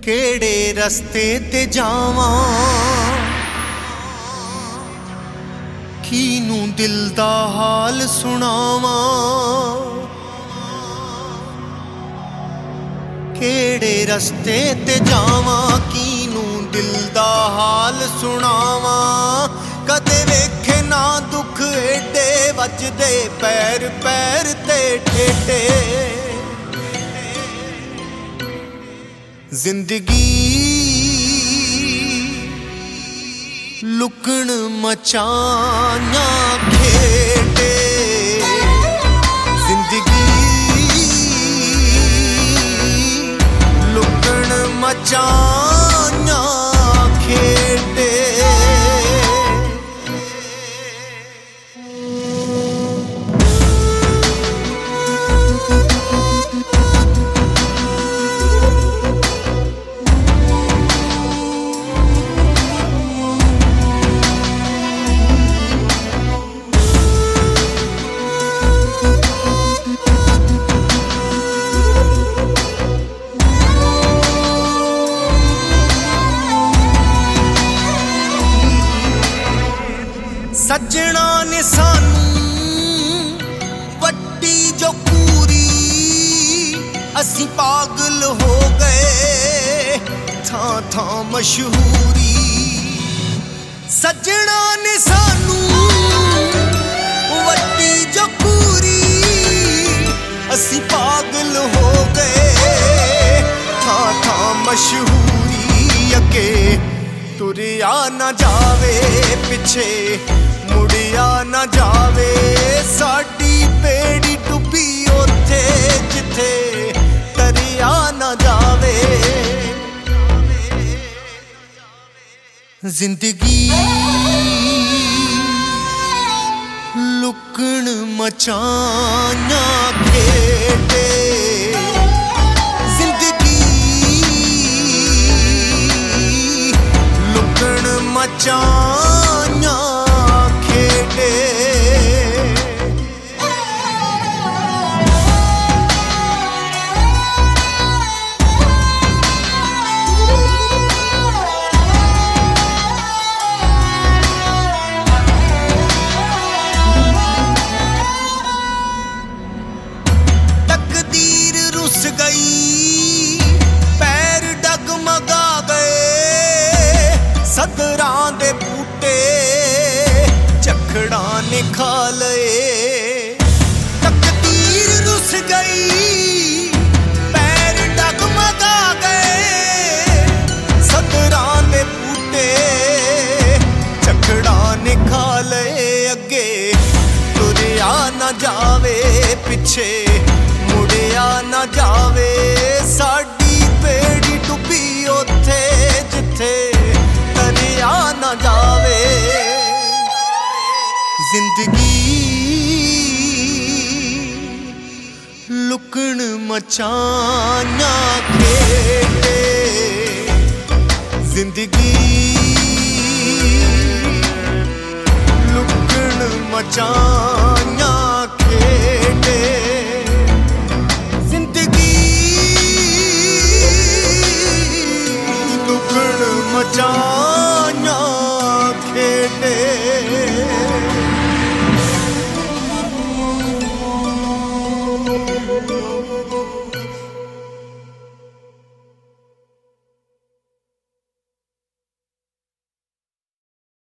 केड़े रस्ते ते जावां, कीनू दिल दा हाल सुनावां। केड़े रस्ते ते जावां, कीनू दिल दा हाल सुनावां। कदे वेखे ना दुख एडे वजदे पैर पैर ते ठेडे। जिंदगी लुकण मचाना खेडे। जिंदगी लुकण मचाना खेडे। सजना ने सानू वड्डी जो पूरी, असी पागल हो गए थां थां मशहूरी। सजना ने सानू वड्डी जो पूरी, असी पागल हो गए थां थां मशहूरी। अगे तुरिया ना जावे, पिछे मुड़िया ना जावे। साडी बेड़ी डुबी ओथे जिथे तरिया ना जावे। जिंदगी लुकण मचाना खेडे। जिंदगी लुकण मचाना खेडे। तकदीर रुस गई, पैर डगमगा गए। सदरां दे बूटे चखड़ा ने खा लए। तकदीर रुस गई, पैर डगमगा गए। सदरां दे बूटे चखड़ा ने खा लए। अगे तुरिया ना जावे, पिछे मुड़िया ना जावे। साडी बेड़ी डुबी ओथे जिथे तरिया ना जावे। जिंदगी लुकण मचाना खेडे। जिंदगी लुकण मचाना